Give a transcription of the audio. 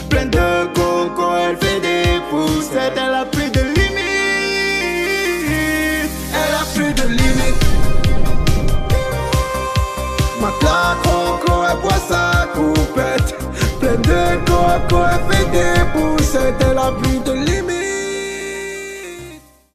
Plein de coco, elle fait des poussettes. Elle a plus de limite. Elle a plus de limite. Ma claque coco, elle boit sa coupette. Plein de coco, elle fait des poussettes. Elle a plus de